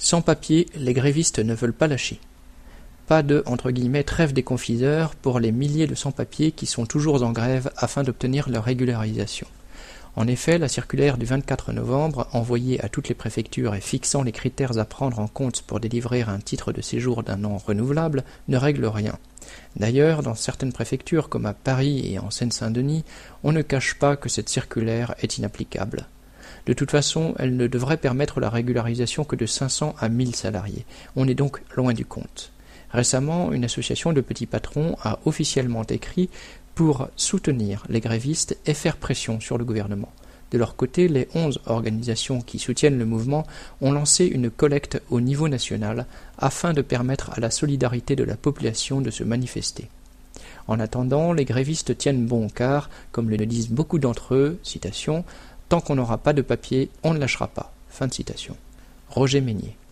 Sans papier, les grévistes ne veulent pas lâcher. Pas de « trêve des confiseurs » pour les milliers de sans-papiers qui sont toujours en grève afin d'obtenir leur régularisation. En effet, la circulaire du 24 novembre, envoyée à toutes les préfectures et fixant les critères à prendre en compte pour délivrer un titre de séjour d'un an renouvelable, ne règle rien. D'ailleurs, dans certaines préfectures, comme à Paris et en Seine-Saint-Denis, on ne cache pas que cette circulaire est inapplicable. De toute façon, elle ne devrait permettre la régularisation que de 500 à 1000 salariés. On est donc loin du compte. Récemment, une association de petits patrons a officiellement écrit pour soutenir les grévistes et faire pression sur le gouvernement. De leur côté, les 11 organisations qui soutiennent le mouvement ont lancé une collecte au niveau national afin de permettre à la solidarité de la population de se manifester. En attendant, les grévistes tiennent bon car, comme le disent beaucoup d'entre eux, citation, « Tant qu'on n'aura pas de papier, on ne lâchera pas ». Fin de citation. Roger Meignier.